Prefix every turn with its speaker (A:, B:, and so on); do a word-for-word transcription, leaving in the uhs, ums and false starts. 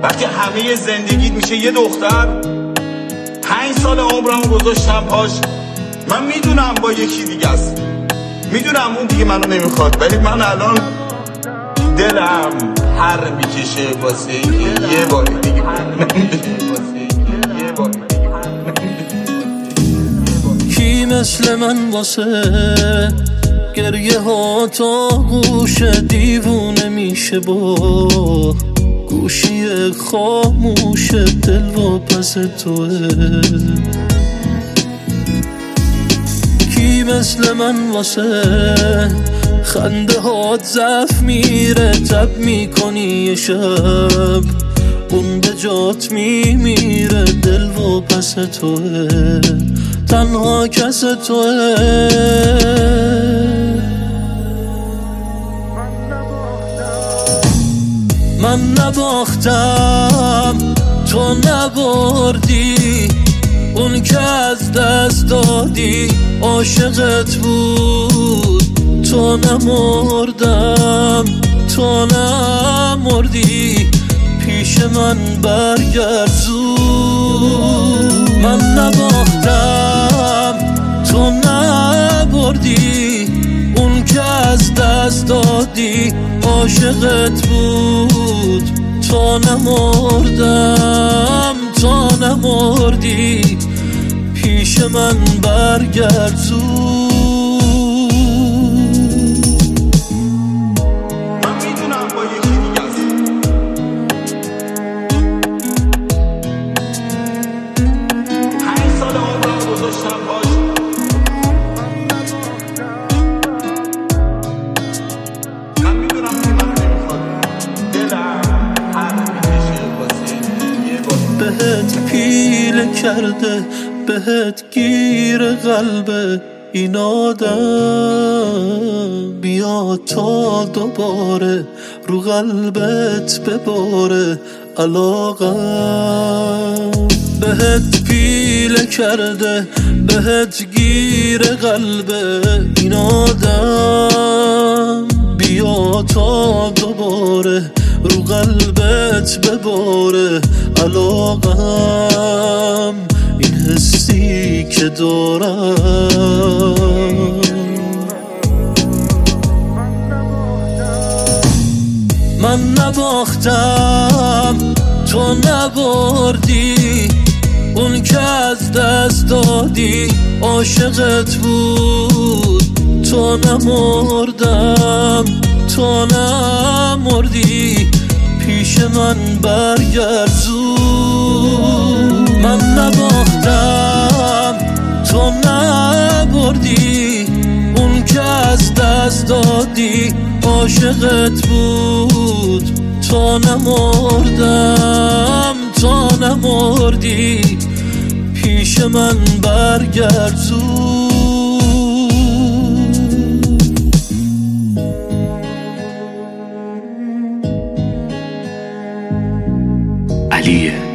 A: وقتی همه زندگیت میشه یه دختر، پنج سال عمرم گذاشتم پاش. من میدونم با یکی دیگه است، میدونم اون دیگه منو نمیخواد، ولی من الان دلم پر میکشه واسه اینکه یه بار دیگه
B: کی مثل من واسه گریه ها تا گوش دیوونه میشه با گوشی خاموش دل و پس توه. کی مثل من واسه خنده هات زف میره تب میکنی یه شب اون به جات میمیره دل و پس توه، تنها کس توه. من نباختم تو نبردی، اون که از دست دادی عاشقت بود. تو نمردم تو نمردی، پیش من برگرد زود. من نباختم تو نبردی، اون که از دست دادی عاشقت بود. تو نمردم تو نمردی، پیش من برگرد زود. بهت پیله کرده بهت گیر قلبه این آدم، بیا تا دوباره رو قلبت بباره علاقم. بهت پیله کرده بهت گیر قلبه این آدم، بیا تا دوباره رو قلبت بباره علاقم. این حسی که دارم من نباختم تو نبردی، اون که از دست دادی عاشقت بود. تو نمردم تو نمردی، پیش من برگرد زود. من نباختم تو نبردی، اون که از دست دادی عاشقت بود. تو نمردم تو نمردی، پیش من برگرد زود.
C: علیه